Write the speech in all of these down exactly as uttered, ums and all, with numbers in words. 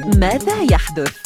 ماذا يحدث؟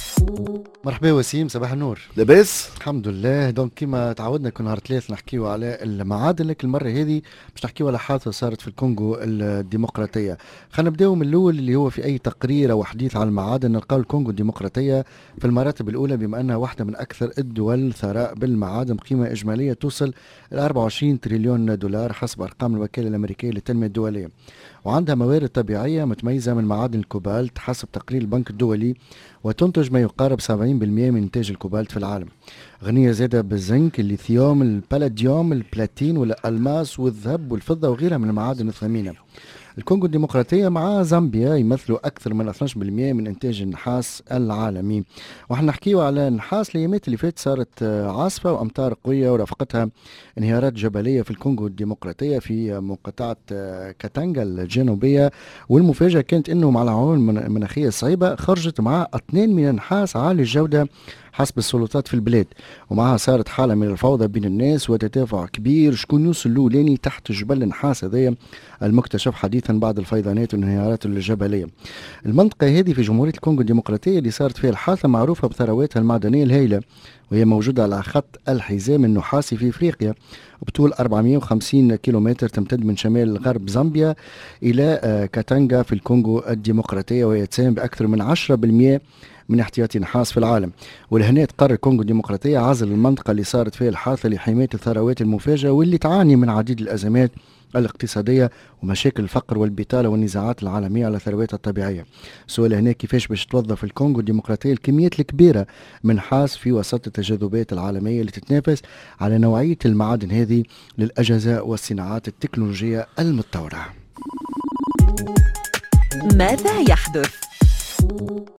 مرحبا وسيم، صباح النور. لاباس الحمد لله. دونك كيما تعودنا كل نهار ثلاث نحكيو على المعادن، لكن المره هذه باش نحكيو على حادثه صارت في الكونغو الديمقراطيه. خلينا نبداو من الاول اللي هو في اي تقرير او حديث عن المعادن نلقاو الكونغو الديمقراطيه في المراتب الاولى بما انها واحده من اكثر الدول ثراء بالمعادن بقيمه اجماليه توصل ل أربعة وعشرين تريليون دولار حسب ارقام الوكاله الامريكيه للتنميه الدوليه، وعندها موارد طبيعيه متميزه من معادن الكوبالت حسب تقرير البنك الدولي، وتنتج ما يقارب سبعين بالمئة من إنتاج الكوبالت في العالم. غنية زادة بالزنك، الليثيوم، البالاديوم، البلاتين والألماس والذهب والفضة وغيرها من المعادن الثمينة. الكونغو الديمقراطية مع زامبيا يمثلوا أكثر من اثناش بالمئة من إنتاج النحاس العالمي. وحنا نحكيو على النحاس. الأيامات اللي فاتت صارت عاصفة وأمطار قوية ورافقتها انهيارات جبلية في الكونغو الديمقراطية في مقاطعة كاتانجا الجنوبية، والمفاجأة كانت أنه مع العوامل المناخية الصعيبة خرجت معها أطنان من النحاس عالي الجودة حسب السلطات في البلاد، ومعها صارت حالة من الفوضى بين الناس وتدافع كبير شكون يوصل الأولاني تحت جبل النحاس هذايا المكتشف حديثا بعد الفيضانات والانهيارات الجبلية. المنطقة هذه في جمهورية الكونغو الديمقراطية اللي صارت فيها الحادثة معروفة بثرواتها المعدنية الهائلة، وهي موجودة على خط الحزام النحاسي في افريقيا بطول أربعمئة وخمسين كيلومتر، تمتد من شمال غرب زامبيا الى كاتانجا في الكونغو الديمقراطية، وهي تساهم باكثر من عشرة بالمئة من احتياطي نحاس في العالم. ولهنا تقرر الكونغو الديمقراطية عزل المنطقة اللي صارت فيها الحادثة لحماية الثروات المفاجئة واللي تعاني من عديد الأزمات الاقتصادية ومشاكل الفقر والبطالة والنزاعات العالمية على ثرواتها الطبيعية. السؤال هنا كيفاش باش توظف الكونغو الديمقراطية الكميات الكبيرة من نحاس في وسط التجاذبات العالمية اللي تتنافس على نوعية المعادن هذه للأجهزة والصناعات التكنولوجية المتطورة. ماذا يحدث؟